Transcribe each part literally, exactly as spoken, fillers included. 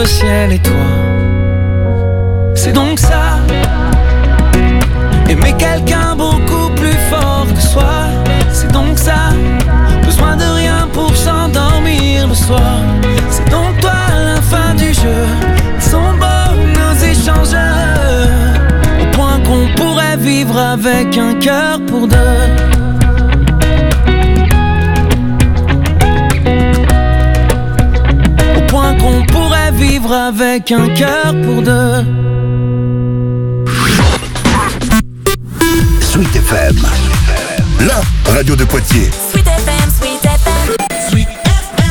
entre ciel et toi. C'est donc ça, aimer quelqu'un beaucoup plus fort que soi. C'est donc ça, besoin de rien pour s'endormir le soir. C'est donc toi la fin du jeu, ils sont beaux nos échanges, au point qu'on pourrait vivre avec un cœur pour deux. Au point qu'on pourrait vivre avec un cœur pour deux. Sweet F M, la radio de Poitiers. Sweet F M, Sweet F M, Sweet F M,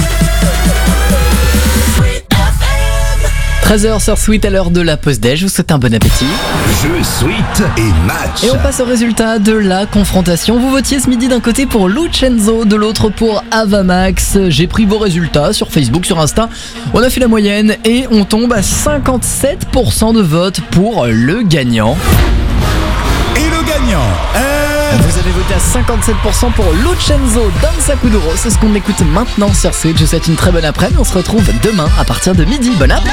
Sweet F M. treize heures sur Sweet à l'heure de la pause déj. Je vous souhaite un bon appétit. Jeu, Sweet et match. Et on passe au résultat de la confrontation. Vous votiez ce midi d'un côté pour Lucenzo, de l'autre pour Avamax. J'ai pris vos résultats sur Facebook, sur Insta. On a fait la moyenne et on tombe à cinquante-sept pour cent de vote pour le gagnant. Et le gagnant est... Vous avez voté à cinquante-sept pour cent pour Lucenzo Danza Kuduro. C'est ce qu'on écoute maintenant sur Sweet. Je vous souhaite une très bonne après-midi. On se retrouve demain à partir de midi. Bonne app.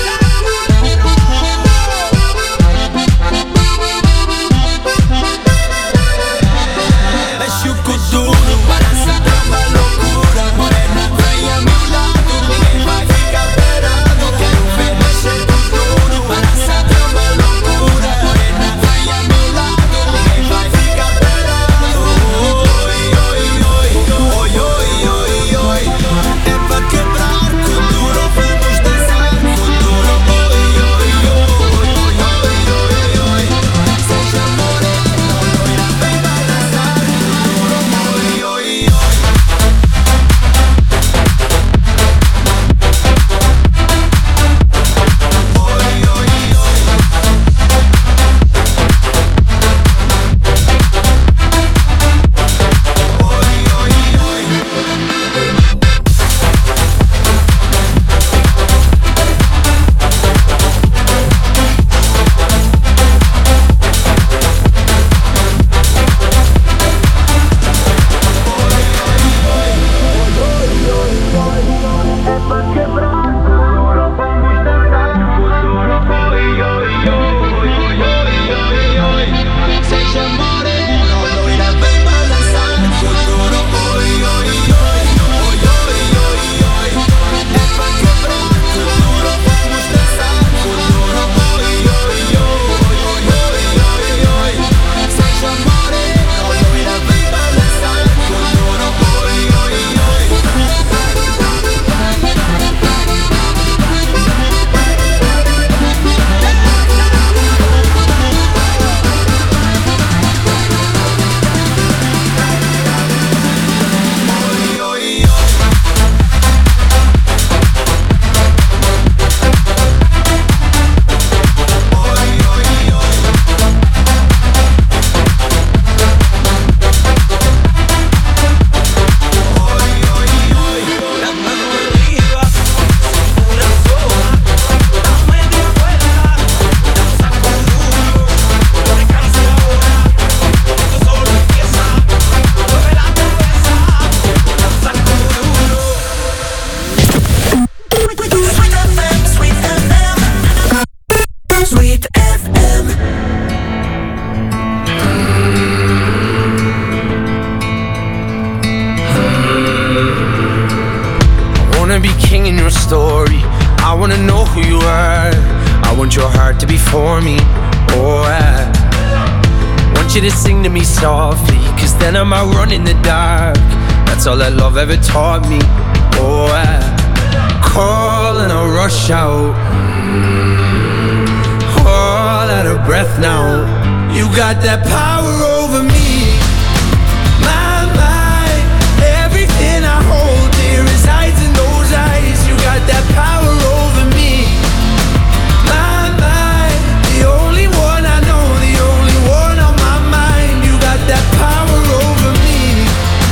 All that love ever taught me. Oh, I call and I rush out, all out of breath now. You got that power over me, my mind. Everything I hold dear resides in those eyes. You got that power over me, my mind. The only one I know, the only one on my mind. You got that power over me.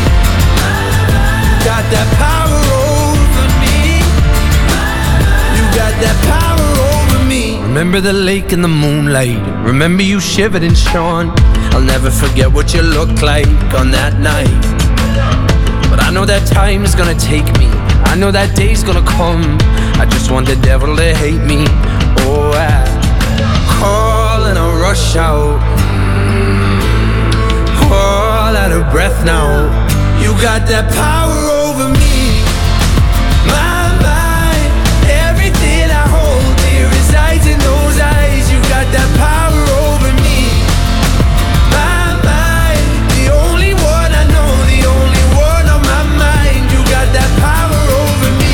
Got that power over me. You got that power over me. Remember the lake in the moonlight. Remember you shivered and shone. I'll never forget what you looked like on that night. But I know that time is gonna take me. I know that day's gonna come. I just want the devil to hate me. Oh, I call and I rush out, all out of breath now. You got that power over me, my mind. Everything I hold dear resides in those eyes. You got that power over me, my mind. The only one I know, the only one on my mind. You got that power over me,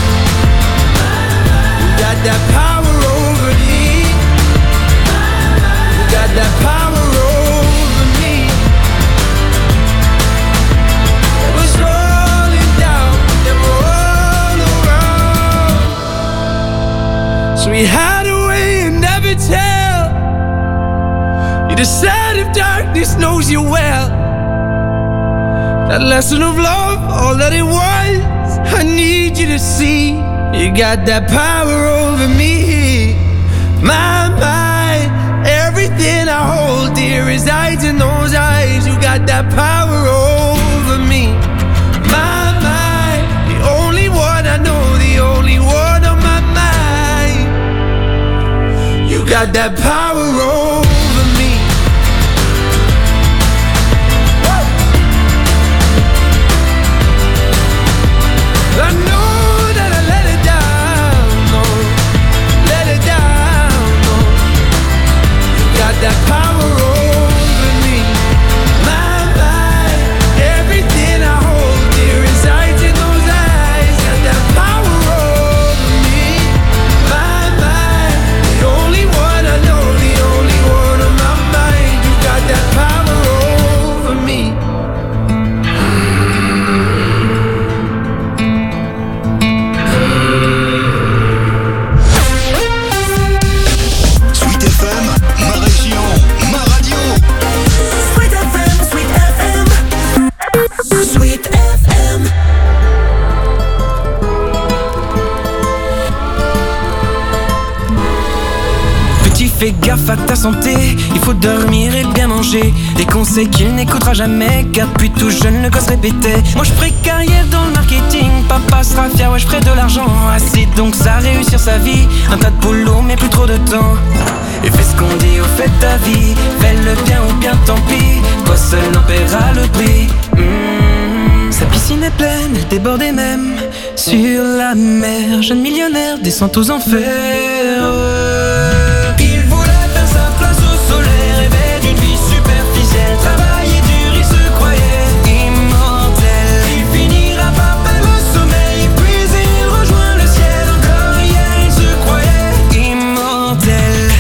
you got that power over me, you got that power over me. It was rolling down, they were all around. So we hide away and never tell. You decide if darkness knows you well. That lesson of love, all that it was, I need you to see. You got that power over me, my mind. Everything I hold dear resides in those eyes. You got that power over me, my mind. The only one I know, the only one on my mind. You got that power over me. I know that I let it down, no, let it down, no. You got that power over me, my mind. Everything I hold dear resides in those eyes. Got that power over me, my mind. The only one I know, the only one on my mind. You got that power over me. Sweet F M, ma région, ma radio. Sweet F M, Sweet F M. Sweet F M. Petit, fais gaffe à ta santé, il faut dormir et bien manger. Des conseils qu'il n'écoutera jamais, car depuis tout jeune le gosse répétait. Moi je ferai carrière dans le marketing, papa sera fier, ouais je ferai de l'argent. Assez donc ça réussir sa vie, un tas de boulot mais plus trop de temps. Et fais ce qu'on dit au fait de ta vie, fais-le bien ou bien tant pis, toi seul en paiera le prix. Mmh. Sa piscine est pleine, elle débordait même sur la mer. Jeune millionnaire descend aux enfers. Il voulait faire sa place au soleil, rêvait d'une vie superficielle, travailler dur, il se croyait immortel. Il finira par perdre le sommeil, puis il rejoint le ciel. Encore hier, il se croyait immortel.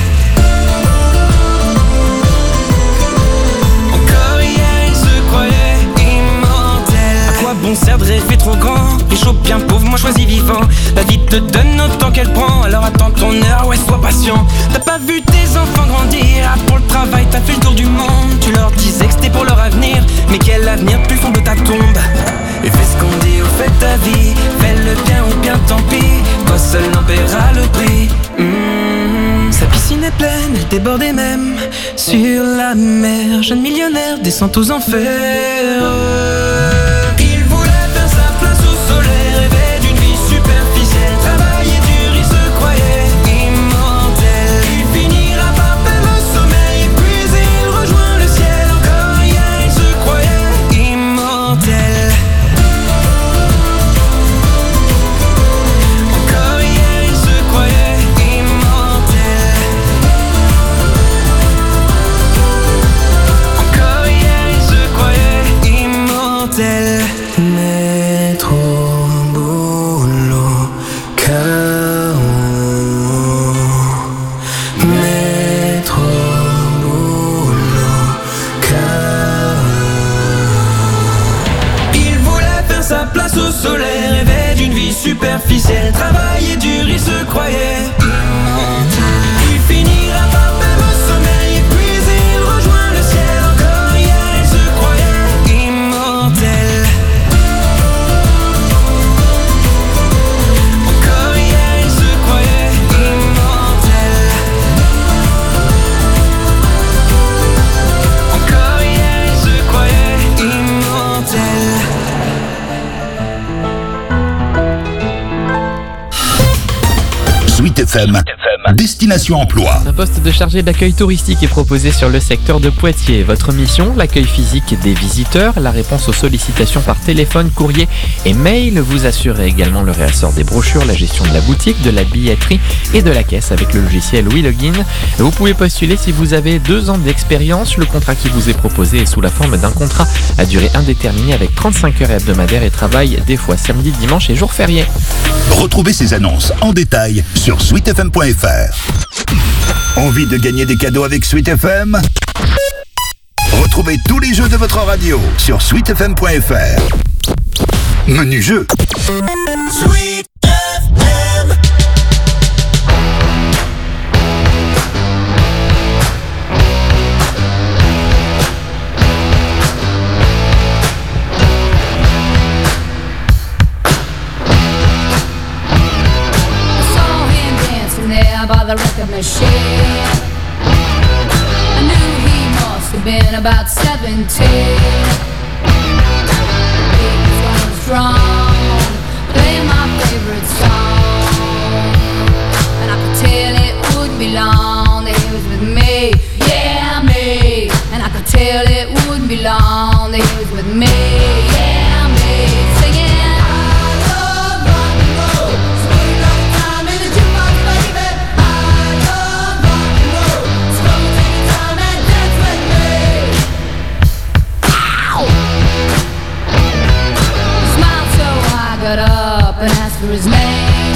Encore hier, il se croyait immortel. À quoi bon sert de rêver trop grand, riche ou bien pauvre, moi choisis vivant. La vie te donne autant qu'elle prend, alors attends ton heure, ouais sois patient. T'as pas vu tes enfants grandir, ah, pour le travail t'as fait le tour du monde. Tu leur disais que c'était pour leur avenir, mais quel avenir plus fond de ta tombe. Et fais ce qu'on dit au fait de ta vie, fais-le bien ou bien tant pis, toi seul en paiera le prix. Mmh. Sa piscine est pleine, elle débordait même sur la mer. Jeune millionnaire descend aux enfers. Il voulait faire sa place au soleil, rêvait d'une vie superficielle, travailler dur, il se croyait immortel. Il finira par perdre le sommeil, puis il rejoint le ciel. Encore hier, il se croyait immortel. Encore hier, il se croyait immortel. Encore hier, il se croyait immortel. Sweet F M, Destination Emploi. Un poste de chargé d'accueil touristique est proposé sur le secteur de Poitiers. Votre mission, l'accueil physique des visiteurs, la réponse aux sollicitations par téléphone, courrier et mail. Vous assurez également le réassort des brochures, la gestion de la boutique, de la billetterie et de la caisse avec le logiciel WeLogin. Vous pouvez postuler si vous avez deux ans d'expérience. Le contrat qui vous est proposé est sous la forme d'un contrat à durée indéterminée avec trente-cinq heures hebdomadaires et travail des fois samedi, dimanche et jours fériés. Retrouvez ces annonces en détail sur sweet f m point f r. Envie de gagner des cadeaux avec Sweet F M? Retrouvez tous les jeux de votre radio sur sweet f m point f r. Menu jeu. Sweet F M. By the record machine, I knew he must have been about seventeen. He was strong, playing my favorite song, and I could tell it wouldn't be long that he was with me, yeah me. And I could tell it wouldn't be long that he was with me, yeah me. Singing. Got up and asked for his name.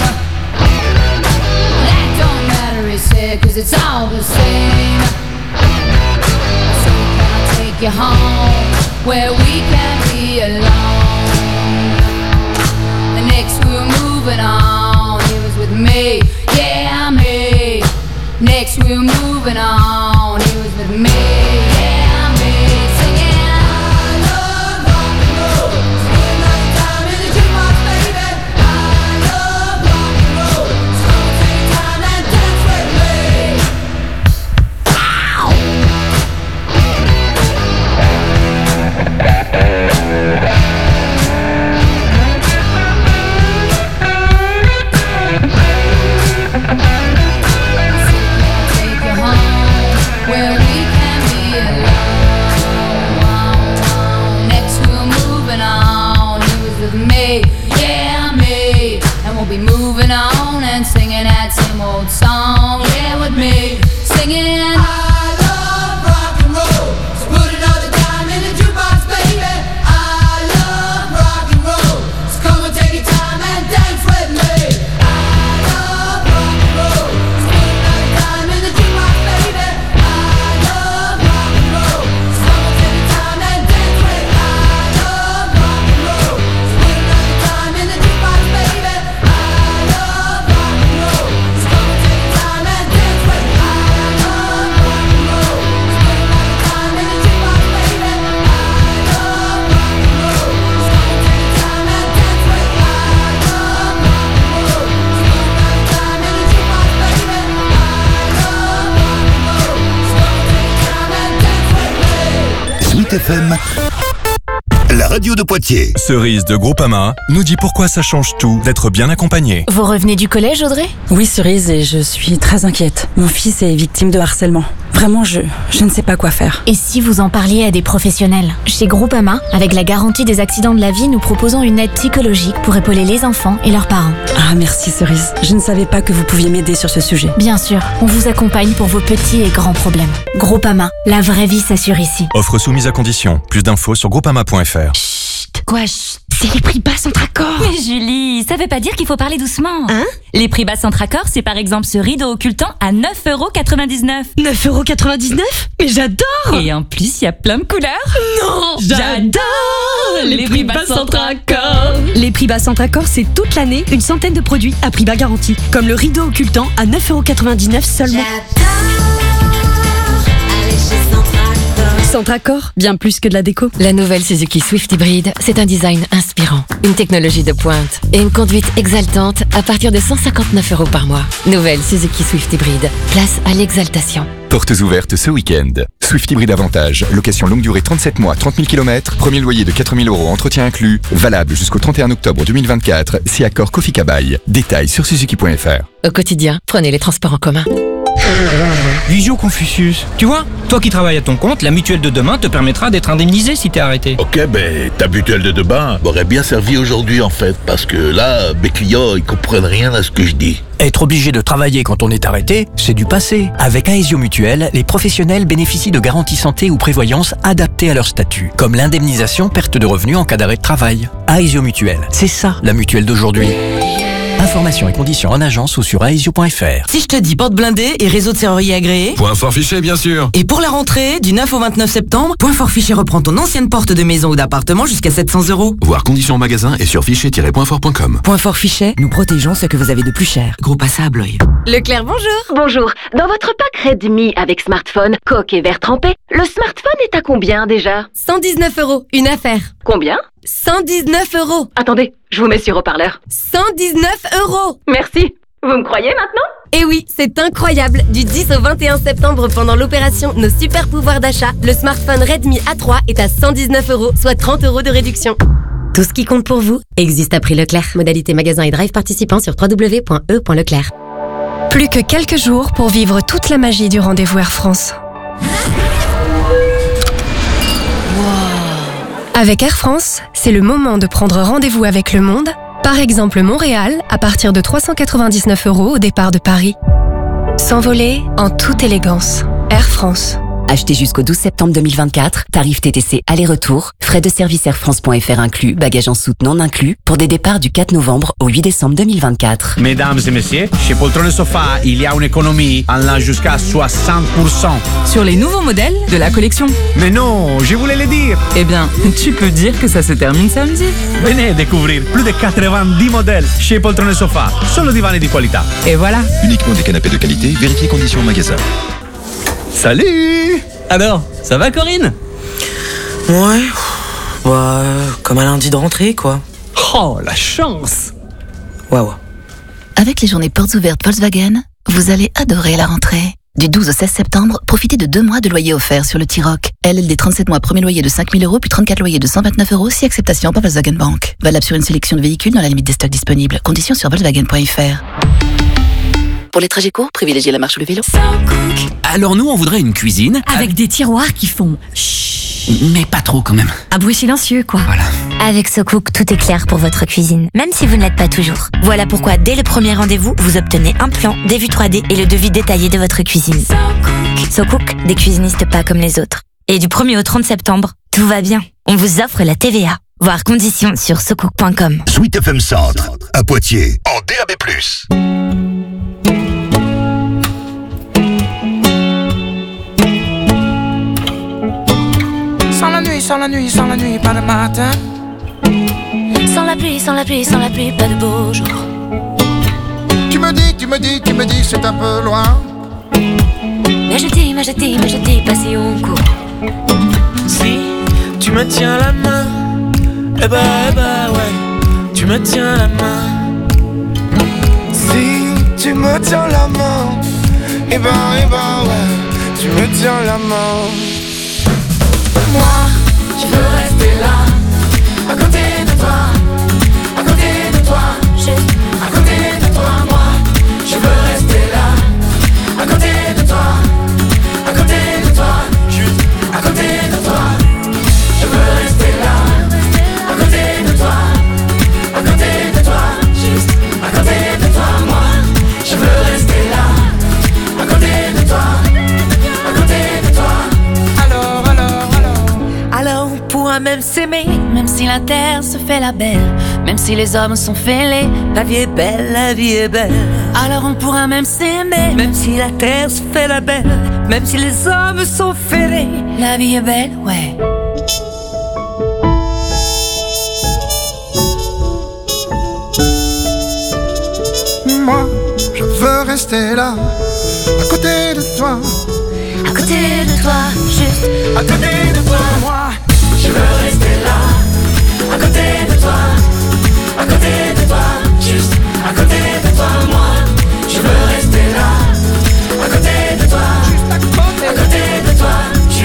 That don't matter, he said, cause it's all the same. So can I take you home where we can be alone? The next we were moving on, he was with me, yeah me. Next we were moving on, he was with me, yeah me. Singing. Moving on and singing that same old song, yeah, with me, singing. I love rock and roll, so put another dime in the jukebox, baby. I love rock and roll, so come and take your time and dance with me. I love rock and roll, so put another dime in the jukebox, baby. I love rock and roll, so come and take your time and dance with me. I love rock and roll, so put another dime in the jukebox, baby. Sweet F M, la radio de Poitiers. Cerise de Groupama nous dit pourquoi ça change tout d'être bien accompagné. Vous revenez du collège, Audrey ? Oui, Cerise, et je suis très inquiète. Mon fils est victime de harcèlement. Vraiment, je, je ne sais pas quoi faire. Et si vous en parliez à des professionnels ? Chez Groupama, avec la garantie des accidents de la vie, nous proposons une aide psychologique pour épauler les enfants et leurs parents. Ah, merci Cerise. Je ne savais pas que vous pouviez m'aider sur ce sujet. Bien sûr, on vous accompagne pour vos petits et grands problèmes. Groupama, la vraie vie s'assure ici. Offre soumise à condition. Plus d'infos sur groupama point f r. Chut, quoi, chut, c'est les prix bas Centracor. Mais Julie, ça veut pas dire qu'il faut parler doucement. Hein ? Les prix bas Centracor, c'est par exemple ce rideau occultant à neuf euros quatre-vingt-dix-neuf. neuf euros quatre-vingt-dix-neuf ? Mais j'adore ! Et en plus, il y a plein de couleurs. Non ! J'adore les prix bas Centracor. Les prix bas Centracor, c'est toute l'année une centaine de produits à prix bas garanti. Comme le rideau occultant à neuf euros quatre-vingt-dix-neuf seulement. Centracor, bien plus que de la déco. La nouvelle Suzuki Swift Hybrid, c'est un design inspirant, une technologie de pointe et une conduite exaltante à partir de cent cinquante-neuf euros par mois. Nouvelle Suzuki Swift Hybrid, place à l'exaltation. Portes ouvertes ce week-end. Swift Hybrid Avantage. Location longue durée trente-sept mois, trente mille kilomètres. Premier loyer de quatre mille euros, entretien inclus. Valable jusqu'au trente et un octobre deux mille vingt-quatre. Si accord Kofi Kabaï. Détails sur suzuki point f r. Au quotidien, prenez les transports en commun. Visio Confucius. Tu vois, toi qui travailles à ton compte, la mutuelle de demain te permettra d'être indemnisé si t'es arrêté. Ok, ben ta mutuelle de demain m'aurait bien servi aujourd'hui en fait, parce que là, mes clients, ils comprennent rien à ce que je dis. Être obligé de travailler quand on est arrêté, c'est du passé. Avec Aesio Mutuelle, les professionnels bénéficient de garanties santé ou prévoyance adaptées à leur statut, comme l'indemnisation perte de revenus en cas d'arrêt de travail. Aesio Mutuelle, c'est ça la mutuelle d'aujourd'hui. Informations et conditions en agence ou sur aesio point f r. Si je te dis porte blindée et réseau de serrurier agréé. Point fort fiché, bien sûr. Et pour la rentrée, du neuf au vingt-neuf septembre, Point fort fiché reprend ton ancienne porte de maison ou d'appartement jusqu'à sept cents euros. Voir conditions en magasin et sur fichier tiret point fort point com. Point fort fiché, nous protégeons ce que vous avez de plus cher. Groupe A S A à Blois. Leclerc, bonjour. Bonjour. Dans votre pack Redmi avec smartphone, coque et verre trempé, le smartphone est à combien déjà? cent dix-neuf euros, une affaire. Combien? cent dix-neuf euros. Attendez, je vous mets sur haut-parleur. cent dix-neuf euros. Merci. Vous me croyez maintenant? Eh oui, c'est incroyable. Du dix au vingt et un septembre, pendant l'opération Nos super pouvoirs d'achat, le smartphone Redmi A trois est à cent dix-neuf euros, soit trente euros de réduction. Tout ce qui compte pour vous existe à prix Leclerc. Modalité magasin et drive participant sur w w w point e point leclerc. Plus que quelques jours pour vivre toute la magie du rendez-vous Air France. Avec Air France, c'est le moment de prendre rendez-vous avec le monde. Par exemple, Montréal, à partir de trois cent quatre-vingt-dix-neuf euros au départ de Paris. S'envoler en toute élégance. Air France. Acheté jusqu'au douze septembre deux mille vingt-quatre, tarif T T C aller-retour, frais de service air france point f r inclus, bagages en soute non inclus, pour des départs du quatre novembre au huit décembre deux mille vingt-quatre. Mesdames et messieurs, chez Poltron Sofa, il y a une économie allant jusqu'à soixante pour cent. Sur les nouveaux modèles de la collection. Mais non, je voulais le dire. Eh bien, tu peux dire que ça se termine samedi. Venez découvrir plus de quatre-vingt-dix modèles chez Poltron Sofa, solo divani di qualità. Et voilà. Uniquement des canapés de qualité, vérifiez conditions au magasin. Salut! Alors, ça va Corinne? Ouais, bah, comme un lundi de rentrée, quoi. Oh, la chance! Waouh. Avec les journées portes ouvertes Volkswagen, vous allez adorer la rentrée. Du douze au seize septembre, profitez de deux mois de loyer offert sur le T-Roc. L L D trente-sept mois, premier loyer de cinq mille euros, puis trente-quatre loyers de cent vingt-neuf euros, si acceptation par Volkswagen Bank. Valable sur une sélection de véhicules dans la limite des stocks disponibles. Conditions sur volkswagen point f r. Pour les trajets courts, privilégiez la marche ou le vélo. Alors nous, on voudrait une cuisine Avec, avec des tiroirs qui font chut. Mais pas trop quand même. Un bruit silencieux, quoi. Voilà. Avec SoCook, tout est clair pour votre cuisine, même si vous ne l'êtes pas toujours. Voilà pourquoi, dès le premier rendez-vous, vous obtenez un plan, des vues trois D et le devis détaillé de votre cuisine. SoCook, SoCook, des cuisinistes pas comme les autres. Et du premier au trente septembre, tout va bien. On vous offre la T V A. Voir conditions sur socook point com. Sweet F M Centre, à Poitiers, en D A B plus. Sans la nuit, sans la nuit, sans la nuit, pas de matin. Sans la pluie, sans la pluie, sans la pluie, pas de beau jour. Tu me dis, tu me dis, tu me dis, c'est un peu loin. Mais je dis, mais je dis, mais je dis, passez au cours. Si tu me tiens la main, eh bah, eh bah ouais, tu me tiens la main. Si tu me tiens la main, eh bah, eh bah ouais, tu me tiens la main. Moi, je veux rester là, à côté de toi, à côté de toi, juste à côté de toi. Moi, je veux rester là, à côté de toi, à côté de toi, juste à côté de toi. Je veux rester là, à côté de toi, à côté de toi, juste à côté de toi. Moi, je veux rester là, à côté de toi, à côté de toi. Alors, alors, alors. Alors on pourra même s'aimer, même si la terre se fait la belle, même si les hommes sont fêlés. La vie est belle, la vie est belle. Alors on pourra même s'aimer, même si la terre se fait la belle, même si les hommes sont fêlés. La vie est belle, ouais. Moi, je veux rester là, à côté de toi, à côté de toi, juste à côté de toi. Moi, je veux rester là, à côté de toi, à côté de toi, juste à côté de toi. Moi, je veux rester là, à côté de toi, juste à côté, à côté de toi,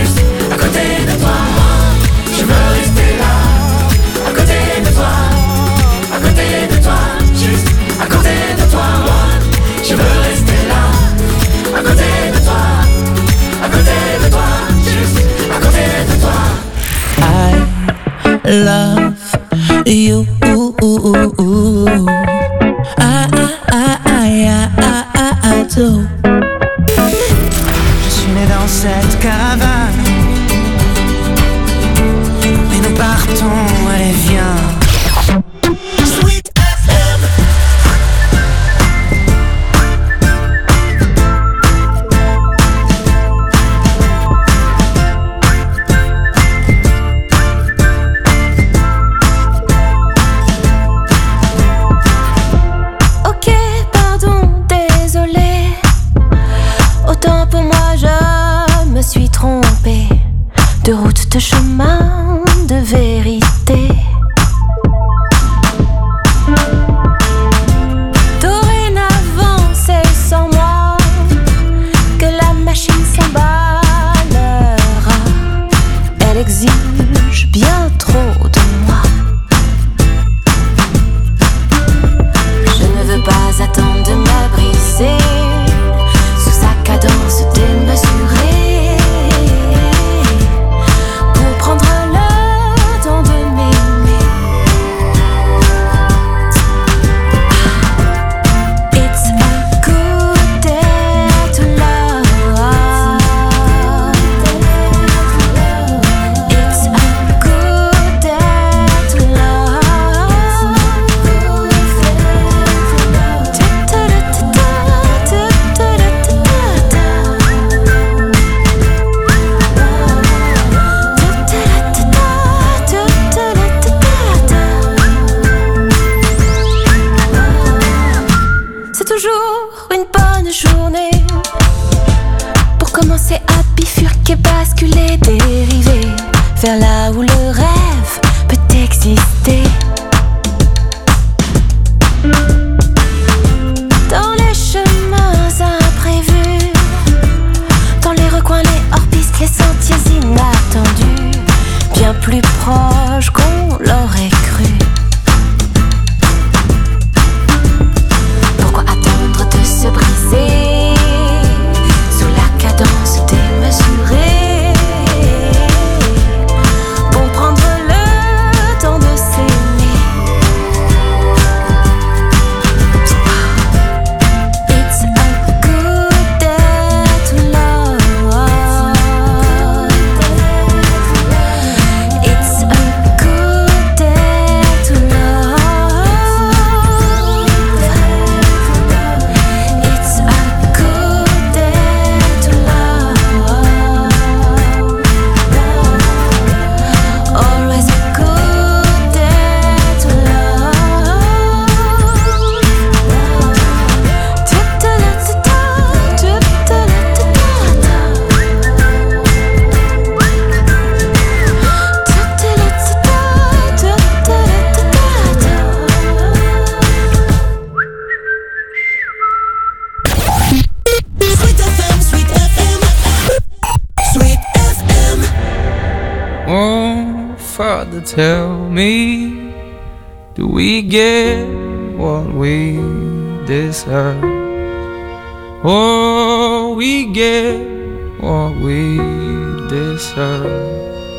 bateau. Je suis né dans cette caravane, mais nous partons, allez viens. Sweet F M. Ok, pardon, désolé. Autant pour moi, je me suis trompée. De route, de chemin, de vérité. Dorénavant, c'est sans moi que la machine s'emballera. Elle exige bien trop de moi. Je ne veux pas attendre de me briser sous sa cadence démesurée. Prendre le temps de m'aimer. It's a good day to love. It's a good day to love. C'est toujours une bonne journée pour commencer à bifurquer, basculer, dériver vers là où le rêve peut exister. Dans les chemins imprévus, dans les recoins, les hors-pistes, les sentiers inattendus, bien plus proches qu'on l'aurait cru. Pourquoi attendre de se briser sous la cadence démesurée pour prendre le temps de s'aimer? It's a good day to love. It's a good day to love. It's a good day to love. Always a good day to love. Sweet F M, Sweet F M, Sweet F M. Oh, Father, tell me, do we get what we deserve? Oh, we get what we deserve.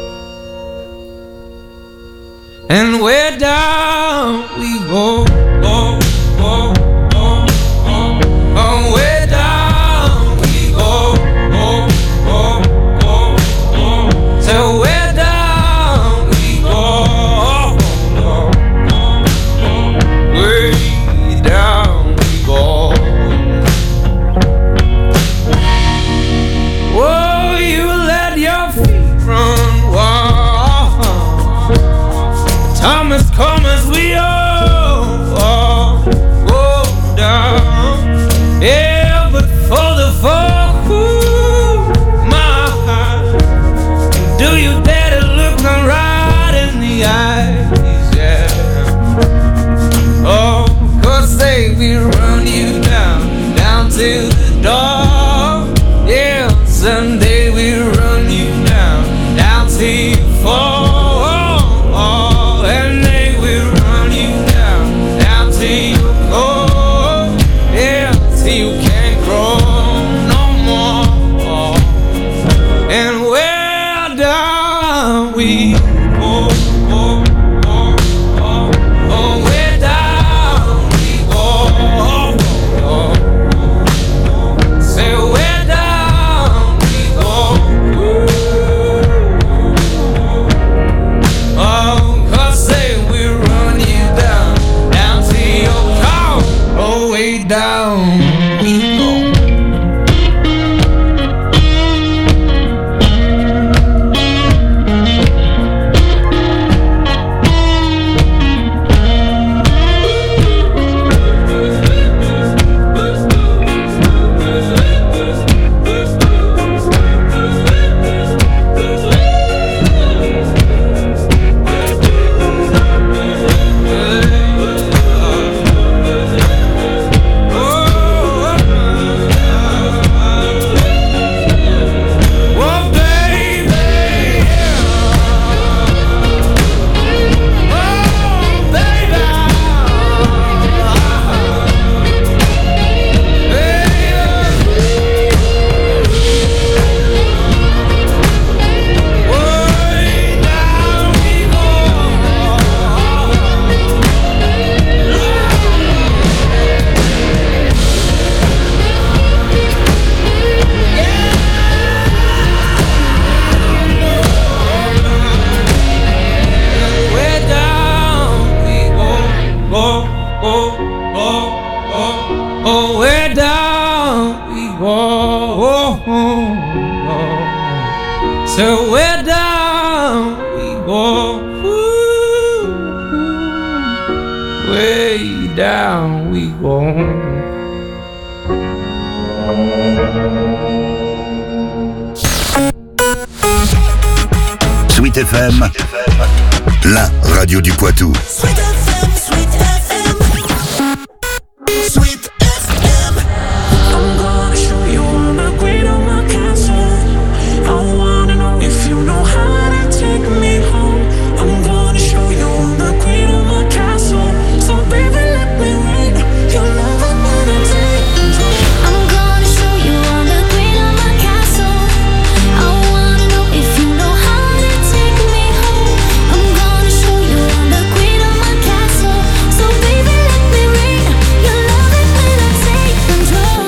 And where down we go, oh, oh, oh, oh, oh, where down we go, oh, oh, oh, oh, so where down we go, oh, oh, oh, oh, way down we go. Oh, you let your feet run wild. Time has come as we all, all go down. Yeah, but for the fall, ooh, my heart, do you dare to look them right in the eyes? Yeah. Oh, 'cause they will run you down, down to the door. Yeah, someday we'll run you down, down till you fall. And they will run you down, down till you go. Yeah, till you can't. go. So way down we go. Way down we go. Sweet F M, la radio du Poitou. Sweet F M, Sweet F M, Sweet F M. I'm gonna show you all the great on my castle. I wanna know if you know how to take me home. I'm gonna show you all the great on my castle. So baby, let me read your love and then I take control. I'm gonna show you all the great on my castle. I wanna know if you know how to take me home. I'm gonna show you all the great on my castle. So baby, let me read your love and then I take control.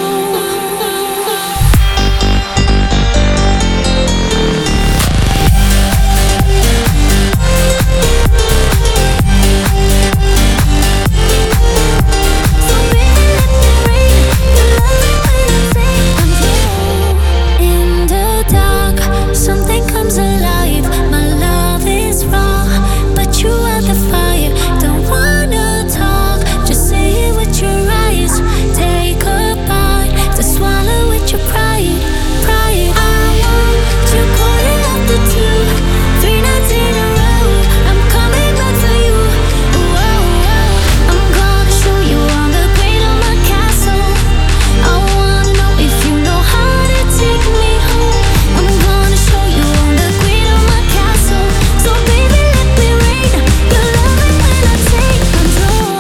In the dark, something comes alive. My love is raw, but you are the fire. Don't wanna talk, just say it with your eyes. Take a bite to swallow with your pride. Pride. I want you calling out the two, three nights in a row. I'm coming back for you. Whoa, whoa. I'm gonna show you all the great on my castle. I wanna know if you know how to take me home. I'm gonna show you all the great on my castle. So baby, let me read your love and when I take control.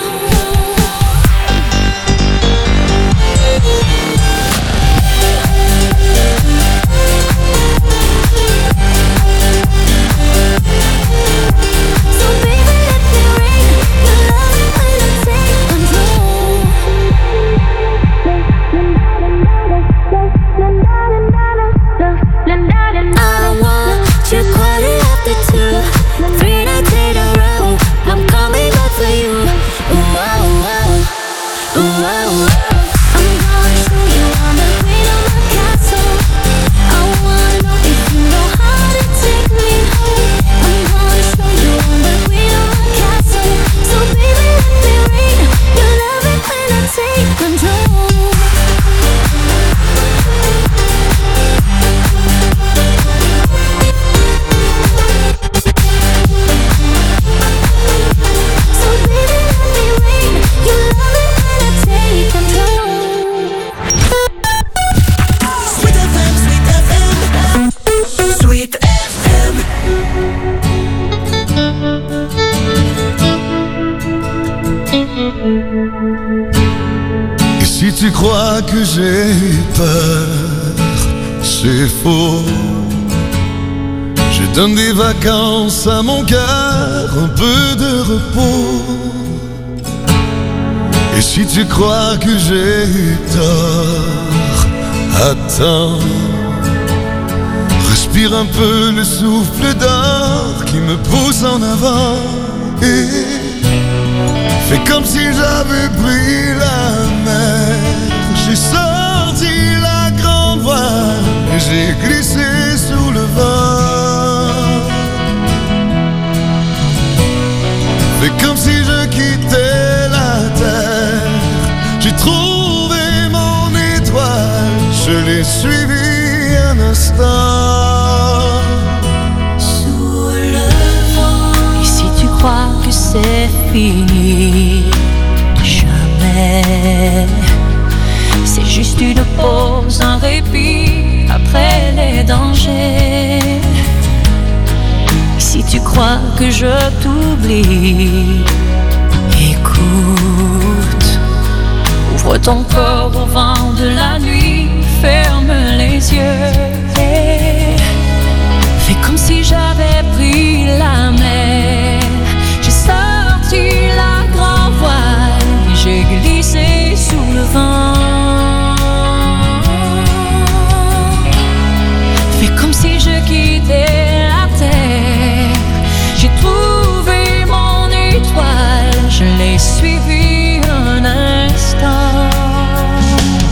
So baby, let me read your love and when I take control. I want you calling out the two, three nights in a row. I'm coming back for you. Ooh, oh, oh. Ooh, oh, oh. I'm gonna show you all the great on my castle. I wanna know if you know how to take me home. I'm gonna show you all the great on my castle. So baby, let me read your love and when I take control. So baby, let me read your love and when I take control. Sweet F M, Sweet F M, Sweet F M. Et si tu crois que j'ai peur, c'est faux. Je donne des vacances à mon cœur, un peu de repos. Et si tu crois que j'ai tort, attends. Respire un peu le souffle d'or qui me pousse en avant. Et fais comme si j'avais pris la mer. J'ai sorti la grande voile et j'ai glissé sous le vent. Fais comme si je quittais la terre. J'ai trouvé mon étoile, je l'ai suivi un instant. Sous le vent. Et si tu crois que c'est fini, jamais. C'est juste une pause, un répit après les dangers. Si tu crois que je t'oublie, écoute. Ouvre ton corps au vent de la nuit, ferme les yeux. Fais comme si j'avais pris la mer. J'ai sorti la grande voile et j'ai glissé sous le vent. Fais comme si je quittais la terre. J'ai trouvé mon étoile, je l'ai suivi un instant.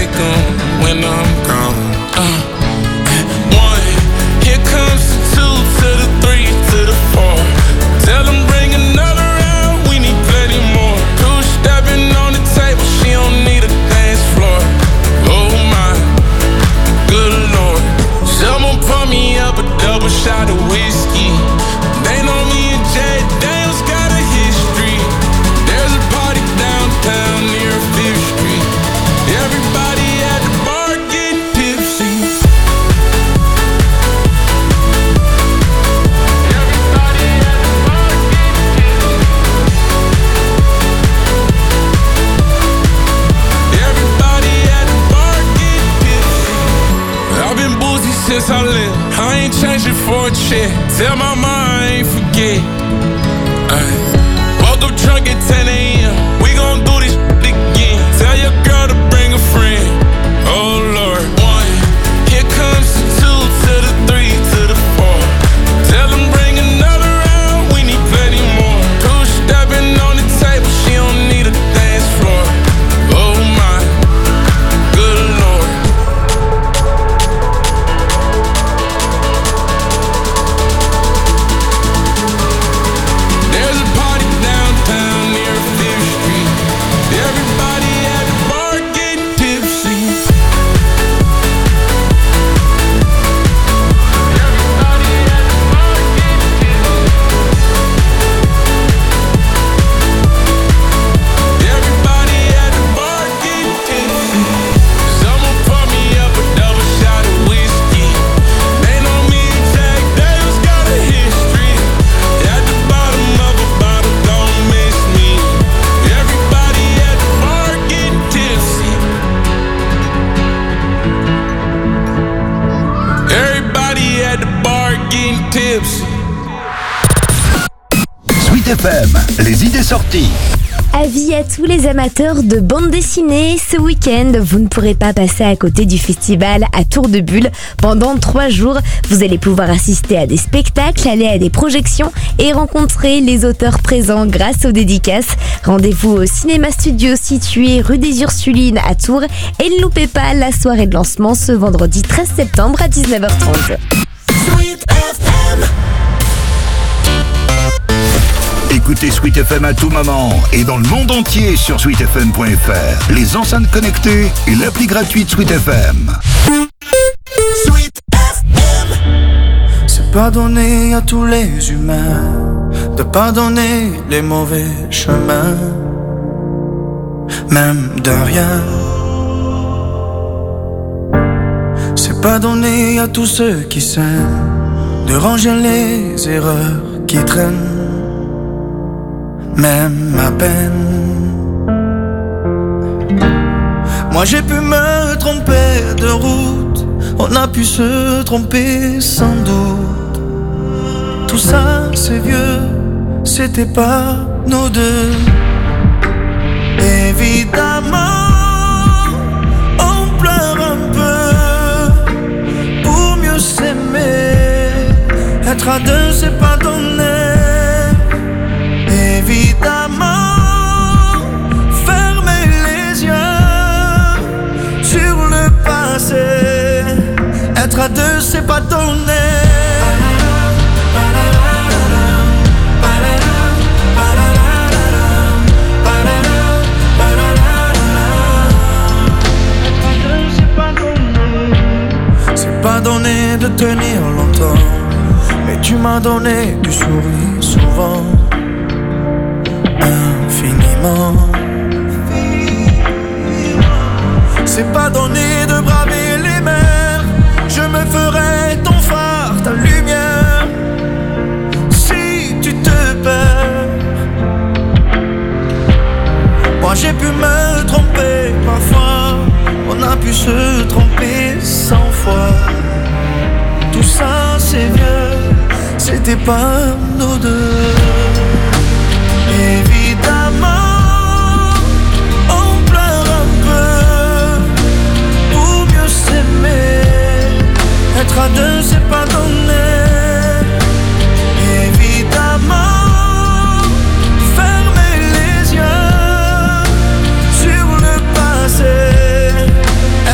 take them when I'm gone. Uh, one, here comes the two to the three to the four. Tell them bring another round, we need plenty more. Two stepping on the table, she don't need a dance floor. Oh my, good lord. Someone pour me up a double shot of whiskey. They know me and Jay Daniels got a history. There's a party downtown near Fifth Street. Everybody at the bar getting tipsy. Everybody at the bar getting tipsy. Everybody at the bar getting tipsy. I've been boozy since I left. I ain't changing for a check. Tell my mom I ain't forget. Ay. Woke up drunk at ten a.m. We gon' do this shit again. Tell your girl to bring a friend. Oh Lord. One, here comes the two to the three to the four. Tell them bring another round, we need plenty more. Two stepping on the table, she don't need a dance floor. Oh my, good lord. There's a party downtown near Fifth Street. Everybody at the bar getting tipsy. Everybody at the bar getting tipsy. Everybody at the bar getting tipsy. Someone pour me up a double shot of whiskey. They know me and Jack Daniels got a history. At the bottom of a bottle, don't miss me. Everybody at the bar getting tipsy. Everybody at the bar getting tipsy. Sweet F M, les idées sorties. Avis à tous les amateurs de bande dessinée, ce week-end, vous ne pourrez pas passer à côté du festival à Tour de Bulle. Pendant trois jours, vous allez pouvoir assister à des spectacles, aller à des projections et rencontrer les auteurs présents grâce aux dédicaces. Rendez-vous au Cinéma Studio situé rue des Ursulines à Tours et ne loupez pas la soirée de lancement ce vendredi treize septembre à dix-neuf heures trente. Écoutez Sweet F M à tout moment et dans le monde entier sur sweet f m point f r, les enceintes connectées et l'appli gratuite Sweet F M. Sweet F M. C'est pas donné à tous les humains de pardonner les mauvais chemins, même de rien. C'est pas donné à tous ceux qui s'aiment de ranger les erreurs qui traînent, même à peine. Moi j'ai pu me tromper de route, on a pu se tromper sans doute. Tout ça c'est vieux, c'était pas nous deux. Évidemment, on pleure un peu pour mieux s'aimer. Être à deux c'est pas donné. Évidemment, fermez les yeux sur le passé. Être à deux, c'est pas donné. C'est pas donné de tenir longtemps, mais tu m'as donné du sourire souvent. Infiniment. C'est pas donné de braver les mers. Je me ferai ton phare, ta lumière, si tu te perds. Moi j'ai pu me tromper parfois, on a pu se tromper cent fois. Tout ça c'est vieux, c'était pas nous deux. Évidemment, on pleure un peu pour mieux s'aimer. Être à deux, c'est pas donné. Évidemment, fermez les yeux sur le passé.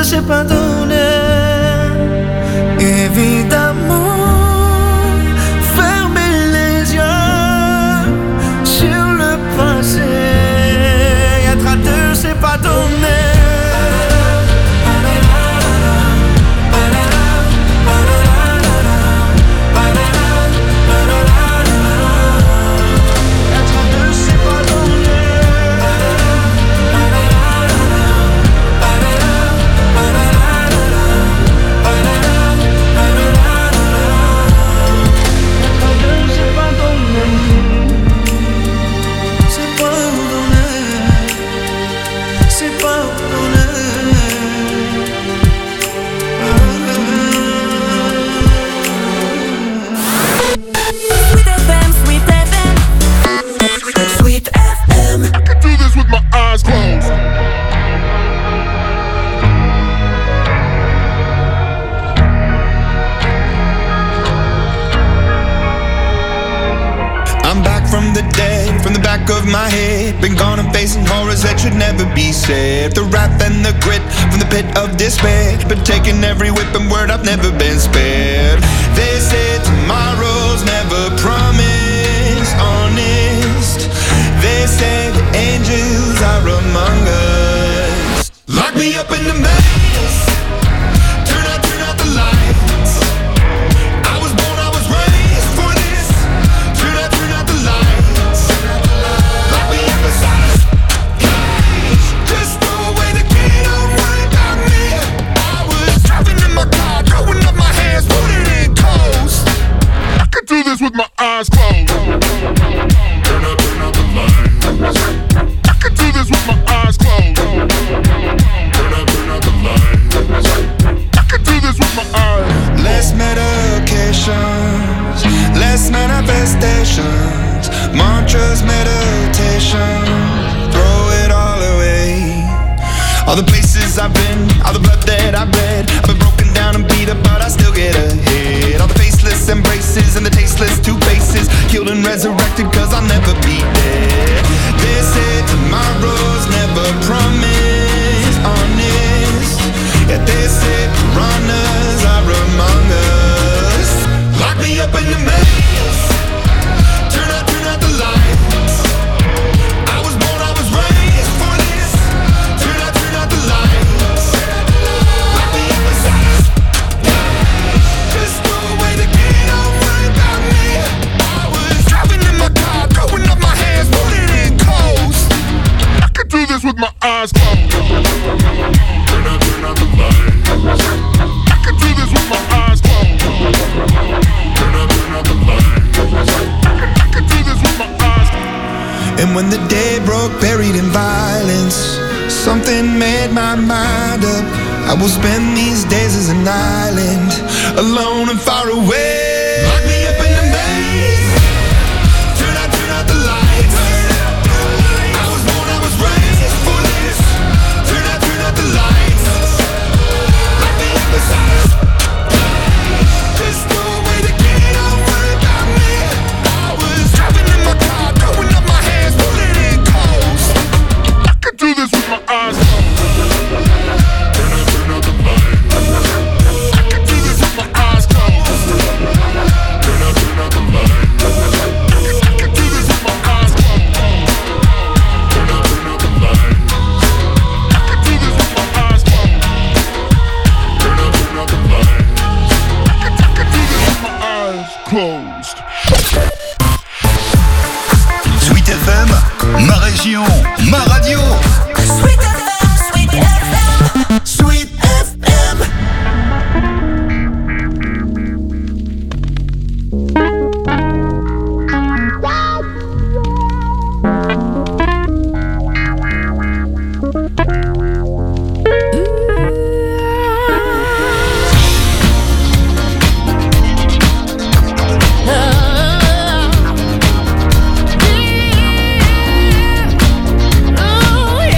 sais pardonner. Évidemment, fermer les yeux sur le passé. Être à deux, c'est pardonner. Of my head, been gone and facing horrors that should never be said. The wrath and the grit from the pit of despair, been taking every whip and word, I've never been spared. They say tomorrow's never promised, honest. They say the angels are among us. Lock me up in the maze, turn out, turn out the lights. I was born, I was raised for this. Turn out, turn out the lights. Just throw away the key, don't worry about me. I was driving in my car, throwing up my hands, putting in coast. I could do this with my eyes closed. Turn up, turn up the lights. I could do this with my eyes closed. Turn up, turn up the lights. I could do this with my eyes. Less medications, less manifestations, mantras, meditation. Throw it all away. All the places I've been, all the blood that I've bled. I've been broken down and beat up, but I still get ahead. All the faceless embraces and the tasteless two faces, killed and resurrected cause I'll never be dead. They say tomorrow's never promised, honest. Yeah, they say piranhas are among us. Lock me up in the maze, turn out, turn out the lights. I was born, I was raised for this. Turn out, turn out the lights. Lock me up inside. Just throw away the key, don't worry about me. I was driving in my car, throwing up my hands, putting in coast. I could do this with my eyes closed. Turn out, turn out the lights. I could do this with my eyes closed. Turn out, turn out the lights. I could do this with my eyes closed. And when the day broke, buried in violence, something made my mind up. I will spend these days as an island, alone and far away. Lock me up in the maze, turn out, turn out the lights. I was born, I was raised for this. Turn out, turn out the lights. Lock me up inside. Just throw away the key, don't worry about me. I was driving in my car, throwing up my hands, pulling in coast. I could do this with my eyes closed. Turn out, turn out the lights. I could do this with my eyes closed. Turn out, turn out the lights. I could do this with my eyes closed. Turn out, turn out the lights. I could do this with my eyes closed. Turn out, turn out the lights. I could, I could do this with my eyes closed. Sweet F M, ma région, ma radio. Sweet F M, Sweet F M, Sweet F M. Oh, yeah.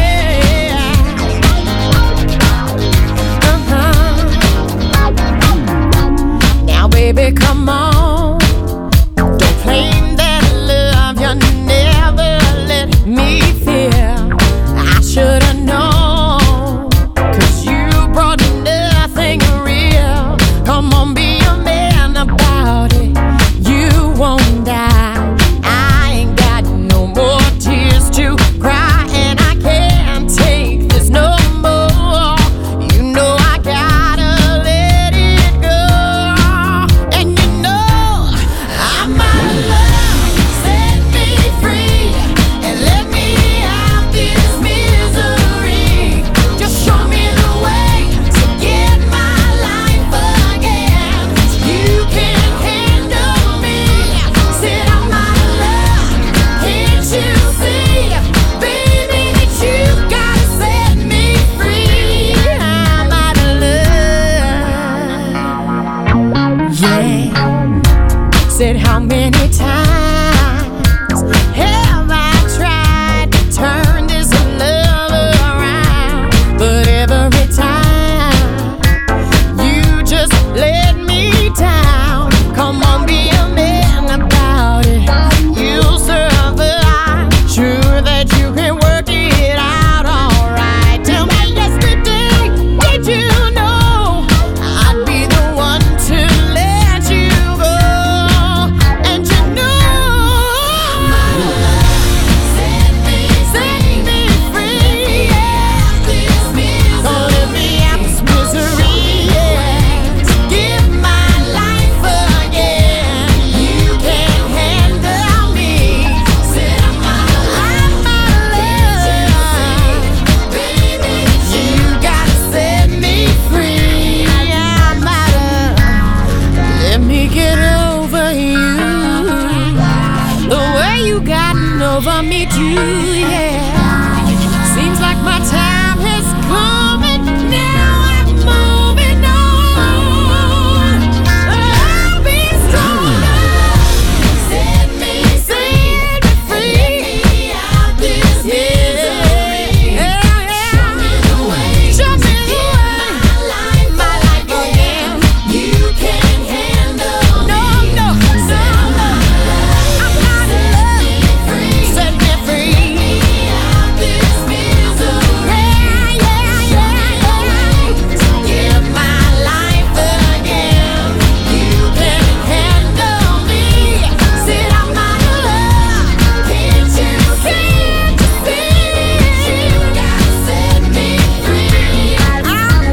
you gotten over me too, yeah. Seems like my time has come and now I'm moving on. I'll be stronger. Set me, set me free. Get me out this misery. Yeah, yeah. Show me the way. Show me the way. My life, my life again. You can't handle me. No, no, no, no. I'm out of love. Set me free. Get me out this misery. Yeah, yeah, yeah, yeah. Give my life again. You can't handle me. Said I'm out of love. Can't you see? You gotta set me free. I'm out of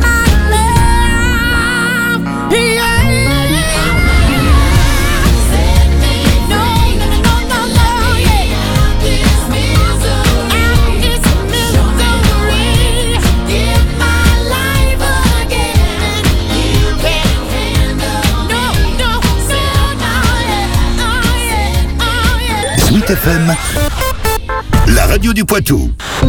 love. Yeah. Set me free. No, no, no, no, no, yeah. Out this misery. Out this misery. Give my life again. You can't handle. No, no, no, no, yeah. Oh, yeah, oh, yeah. Sweet F M, la radio du Poitou.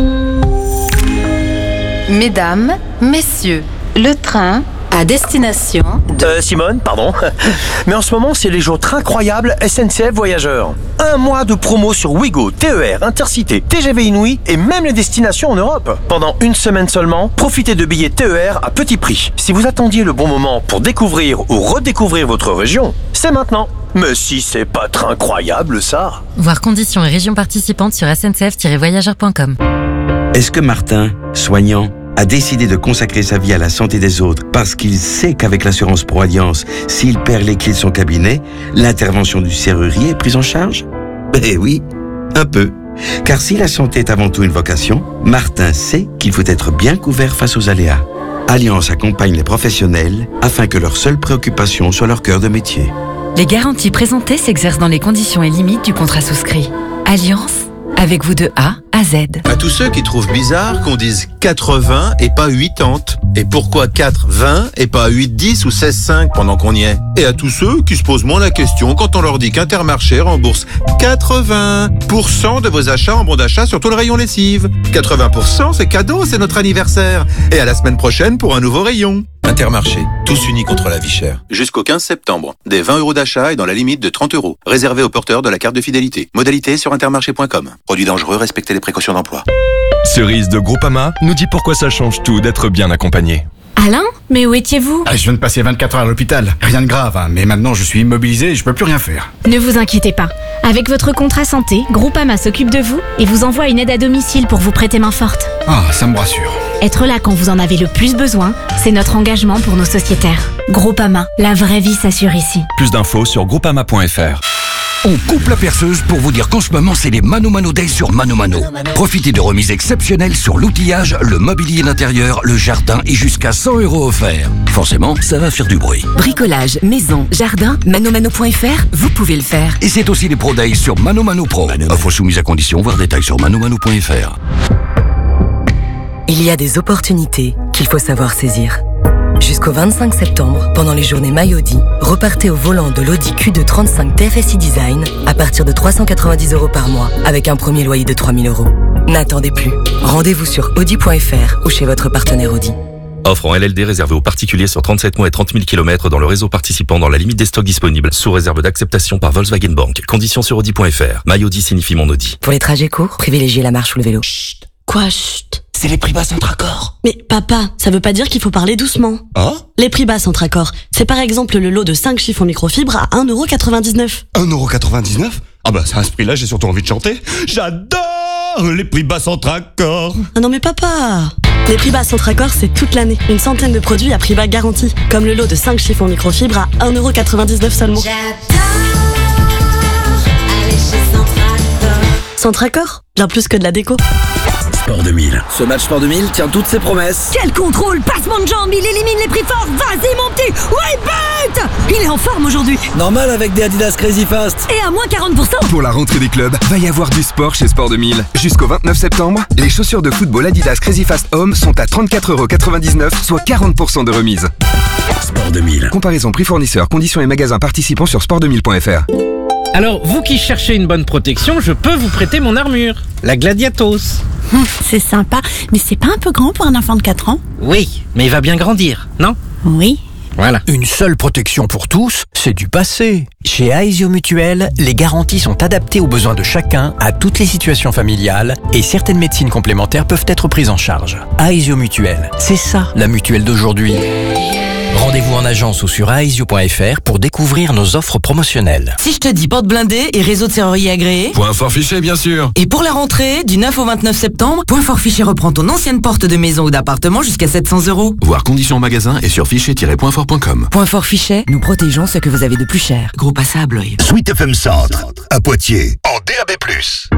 Mesdames, messieurs, le train à destination Euh, Simone, pardon. Mais en ce moment, c'est les jours incroyables S N C F Voyageurs. Un mois de promo sur Ouigo, T E R, Intercité, T G V Inouï et même les destinations en Europe. Pendant une semaine seulement, profitez de billets T E R à petit prix. Si vous attendiez le bon moment pour découvrir ou redécouvrir votre région, c'est maintenant. Mais si c'est pas très incroyable ça. Voir conditions et régions participantes sur s n c f tiret voyageurs point com. Est-ce que Martin, soignant, a décidé de consacrer sa vie à la santé des autres parce qu'il sait qu'avec l'assurance Pro-Alliance, s'il perd les clés de son cabinet, l'intervention du serrurier est prise en charge? Eh oui, un peu. Car si la santé est avant tout une vocation, Martin sait qu'il faut être bien couvert face aux aléas. Alliance accompagne les professionnels afin que leur seule préoccupation soit leur cœur de métier. Les garanties présentées s'exercent dans les conditions et limites du contrat souscrit. Alliance, avec vous de A à Z. À tous ceux qui trouvent bizarre qu'on dise quatre-vingts et pas quatre-vingts. Et pourquoi quatre vingt et pas huit dix ou seize cinq pendant qu'on y est? Et à tous ceux qui se posent moins la question quand on leur dit qu'Intermarché rembourse quatre-vingts pour cent de vos achats en bon d'achat sur tout le rayon lessive. quatre-vingts pour cent, c'est cadeau, c'est notre anniversaire. Et à la semaine prochaine pour un nouveau rayon. Intermarché, tous unis contre la vie chère. Jusqu'au quinze septembre, des vingt euros d'achat et dans la limite de trente euros. Réservé aux porteurs de la carte de fidélité. Modalité sur intermarché point com. Produit dangereux, respectez les précautions d'emploi. Cerise de Groupama nous dit pourquoi ça change tout d'être bien accompagné. Alain, mais où étiez-vous? Ah, je viens de passer vingt-quatre heures à l'hôpital. Rien de grave, hein, mais maintenant je suis immobilisé et je peux plus rien faire. Ne vous inquiétez pas. Avec votre contrat santé, Groupama s'occupe de vous et vous envoie une aide à domicile pour vous prêter main forte. Ah, ça me rassure. Être là quand vous en avez le plus besoin, c'est notre engagement pour nos sociétaires. Groupama, la vraie vie s'assure ici. Plus d'infos sur groupama point f r. On coupe la perceuse pour vous dire qu'en ce moment, c'est les Mano Mano Days sur Mano Mano. Profitez de remises exceptionnelles sur l'outillage, le mobilier d'intérieur, le jardin et jusqu'à cent euros offerts. Forcément, ça va faire du bruit. Bricolage, maison, jardin, manomano point f r, vous pouvez le faire. Et c'est aussi les Pro Days sur Mano Mano Pro. Offre soumise à condition, voir détails sur manomano point f r. Il y a des opportunités qu'il faut savoir saisir. Jusqu'au vingt-cinq septembre, pendant les journées MyAudi, repartez au volant de l'Audi Q deux trente-cinq T F S I Design à partir de trois cent quatre-vingt-dix euros par mois, avec un premier loyer de trois mille euros. N'attendez plus. Rendez-vous sur audi point f r ou chez votre partenaire Audi. Offre en L L D réservée aux particuliers sur trente-sept mois et trente mille kilomètres dans le réseau participant dans la limite des stocks disponibles, sous réserve d'acceptation par Volkswagen Bank. Conditions sur audi point f r. MyAudi signifie mon Audi. Pour les trajets courts, privilégiez la marche ou le vélo. Chut. Quoi, chut? C'est les prix bas Centracor. Mais papa, ça veut pas dire qu'il faut parler doucement. Ah? Les prix bas Centracor, c'est par exemple le lot de cinq chiffons microfibres à un euro quatre-vingt-dix-neuf. un euro quatre-vingt-dix-neuf? Ah bah à ce prix-là, j'ai surtout envie de chanter. J'adore les prix bas Centracor. Ah non mais papa, les prix bas Centracor, c'est toute l'année. Une centaine de produits à prix bas garanti. Comme le lot de cinq chiffons microfibres à un euro quatre-vingt-dix-neuf seulement. J'adore aller chez Centracor. Centracor, bien plus que de la déco. Sport deux mille. Ce match Sport deux mille tient toutes ses promesses. Quel contrôle, passement de jambes, il élimine les prix forts. Vas-y mon petit, ouais bête. Il est en forme aujourd'hui. Normal avec des Adidas Crazy Fast. Et à moins quarante pour cent. Pour la rentrée des clubs, va y avoir du sport chez Sport deux mille. Jusqu'au vingt-neuf septembre, les chaussures de football Adidas Crazy Fast Home sont à trente-quatre euros quatre-vingt-dix-neuf, soit quarante pour cent de remise. Sport deux mille. Comparaison prix fournisseur, conditions et magasins participants sur sport deux mille point f r. Alors, vous qui cherchez une bonne protection, je peux vous prêter mon armure, la Gladiatos. Hum, c'est sympa, mais c'est pas un peu grand pour un enfant de quatre ans? Oui, mais il va bien grandir, non? Oui. Voilà. Une seule protection pour tous, c'est du passé. Chez Aesio Mutuel, les garanties sont adaptées aux besoins de chacun, à toutes les situations familiales, et certaines médecines complémentaires peuvent être prises en charge. Aesio Mutuel, c'est ça la mutuelle d'aujourd'hui. Rendez-vous en agence ou sur aesio point f r pour découvrir nos offres promotionnelles. Si je te dis porte blindée et réseau de serrurier agréé. Point fort fiché, bien sûr. Et pour la rentrée, du neuf au vingt-neuf septembre, Point fort fiché reprend ton ancienne porte de maison ou d'appartement jusqu'à sept cents euros. Voir conditions en magasin et sur fichet tiret point fort point com. Point fort fiché, nous protégeons ce que vous avez de plus cher. Groupe A S A à Blois. Sweet F M Centre, à Poitiers, en D A B plus.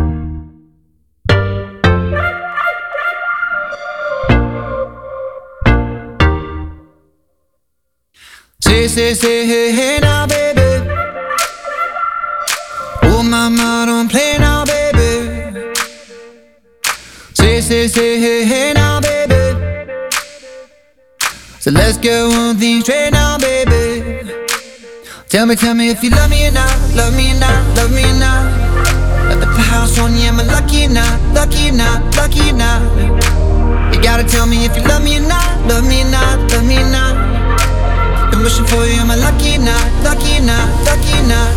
Say, say, say, hey, hey now, baby. Oh, mama, don't play now, baby. Say, say, say, hey, hey now, baby. So let's get one thing straight now, baby. Tell me, tell me if you love me or not, love me or not, love me or not. Let the house on you, am I lucky or not, lucky or not, lucky or not? You gotta tell me if you love me or not, love me or not, love me or not. I'm wishing for you, am I lucky or not, lucky or not, lucky or not?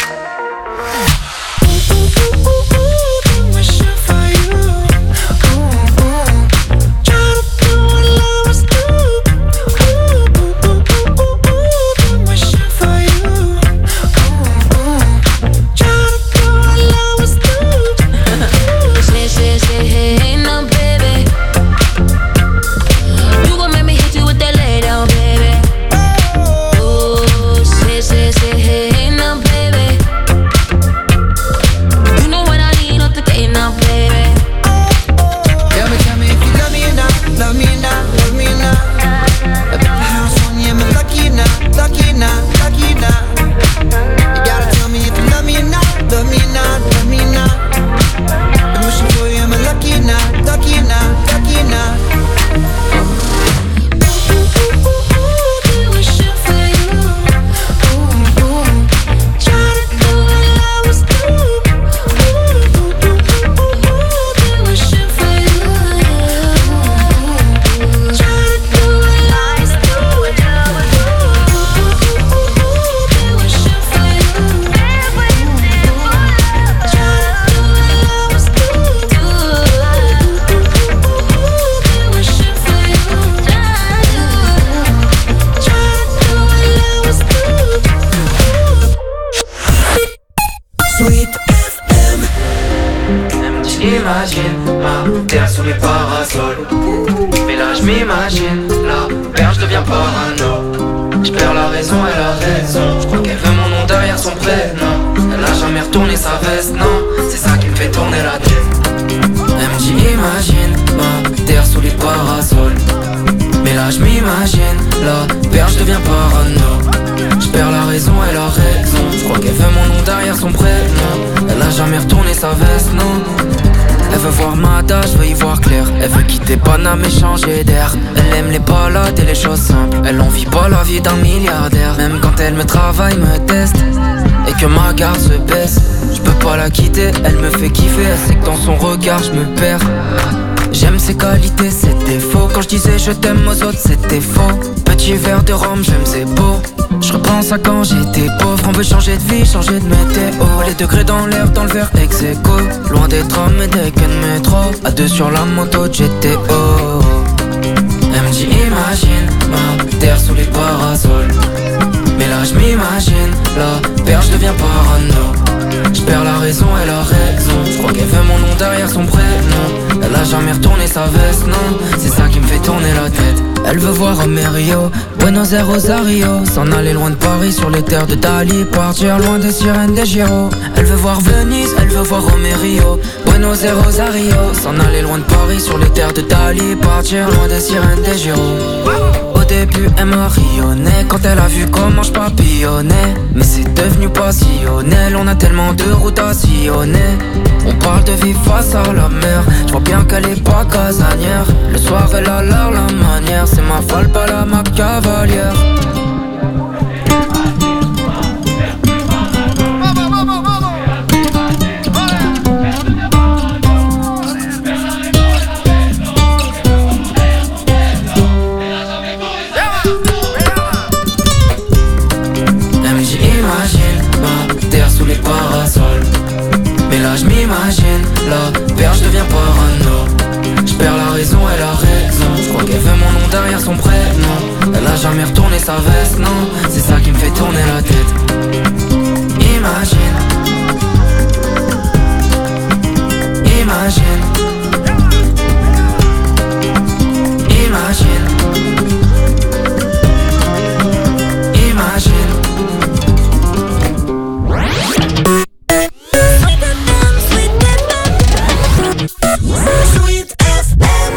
Ooh, ooh, ooh, ooh, ooh, I'm wishing for you. Ooh, ooh. Try to do what I was doing. Ooh, ooh, ooh, ooh, ooh, I'm wishing for you. Ooh, ooh. Try to do what I was doing. Say, say, say, hey, hey, no, baby. You gon' make me hit you with that lay down, baby. Say, say, hey, hey, now, baby. You know what I need, not the day now, baby. Tell me, tell me if you love me or not, love me or not, love me or not. Let the house on you, am I lucky or not, lucky or not, lucky or not? You gotta tell me if you love me or not, love me or not, love me or not. I'm wishing for you, am I lucky or not, lucky or not, lucky or not? Ooh, ooh, ooh, ooh, ooh, be wishing for you. J'imagine ma terre sous les parasols. Mais là je m'imagine la perche devient parano. Je perds la raison et la raison. Je crois qu'elle veut mon nom derrière son prénom. Elle a jamais retourné sa veste, non. C'est ça qui me fait tourner la tête. Elle me dit imagine ma terre sous les parasols. Mais là je m'imagine la perche devient parano. Je perds la raison et la raison. Je crois qu'elle veut mon nom derrière son prénom. Elle a jamais retourné sa veste, non. Elle veut voir ma date, je veux y voir clair. Elle veut quitter Paname et changer d'air. Elle aime les balades et les choses simples. Elle en vit pas la vie d'un milliardaire. Même quand elle me travaille, me teste et que ma garde se baisse, je peux pas la quitter, elle me fait kiffer. Elle sait que dans son regard je me perds. J'aime ses qualités, ses défauts. Quand je disais je t'aime aux autres, c'était faux. Petit verre de rhum, j'aime c'est beau. Je repense à quand j'étais pauvre. On veut changer de vie, changer de météo. Les degrés dans l'air, dans le verre ex aequo. Loin des trams et des quais de métro. À deux sur la moto de G T O. Elle me dit imagine ma terre sous les parasols. Mais là je m'imagine la perche devient parano. Je perds la raison et la raison. Je crois qu'elle veut mon nom derrière son prénom. Elle a jamais retourné sa veste, non. C'est ça qui me fait tourner la tête. Elle veut voir Romerio, Buenos Aires, Rosario. S'en aller loin de Paris sur les terres de Dali. Partir loin des sirènes des Giro. Elle veut voir Venise, elle veut voir Romerio, Buenos Aires, Rosario. S'en aller loin de Paris sur les terres de Dali. Partir loin des sirènes des Giro. Au début elle m'a rayonné quand elle a vu comment je papillonnais. Mais c'est devenu passionnel, on a tellement de routes à sillonner. On parle de vivre face à la mer. Je vois bien qu'elle est pas casanière. Le soir elle a l'air la manière. C'est ma folle, pas la ma cavalière. m'imagine, la perche devient parano. J'perds la raison et la raison. J'crois qu'elle veut mon nom derrière son prénom. Elle a jamais retourné sa veste, non. C'est ça qui me fait tourner la tête. Imagine, imagine, imagine, imagine. Sweet F M.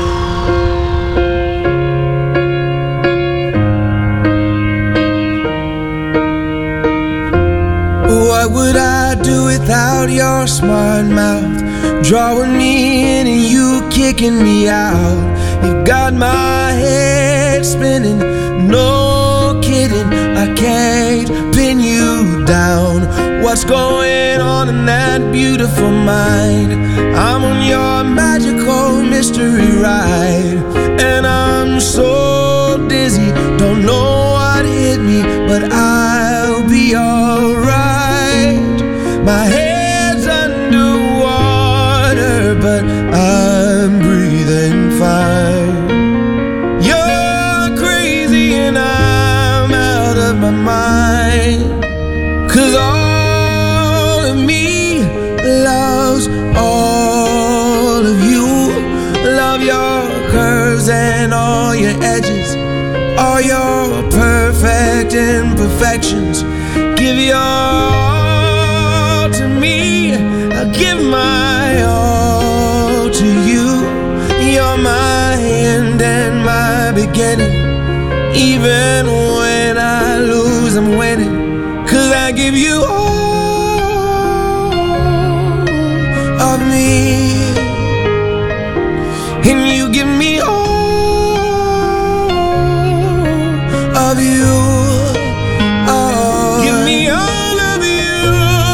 What would I do without your smart mouth? Drawing me in and you kicking me out. You got my head spinning, no kidding. I can't pin you down. What's going on in that beautiful mind? I'm on your magical mystery ride, and I'm so dizzy, don't know what hit me, but I'll be alright. My head's underwater, but I'm breathing fine. You're crazy and I'm out of my mind, 'cause all of me loves all of you. Love your curves and all your edges, all your perfect imperfections. Give your all to me, I'll give my all to you. You're my end and my beginning. Even when I lose, I'm winning, 'cause I give you all of me, and you give me all of you. Oh, give me all of you.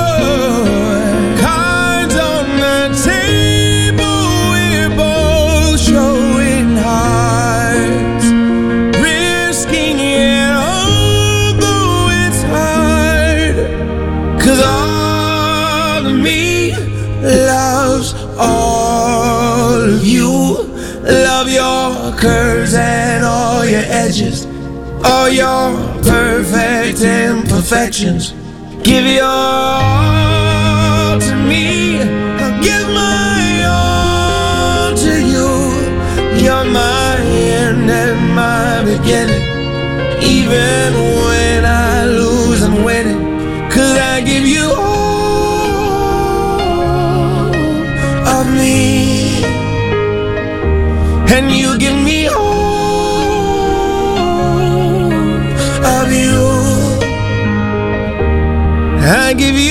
Cards on the table, we're both showing hearts, risking it although it's hard, 'cause all of me loves all of you. Love your curves and all your edges, all your perfect imperfections. Give your all to me, I'll give my all to you. You're my end and my beginning. Even when I lose, I'm winning, 'cause I give you all of me, and you give me all of you. I give you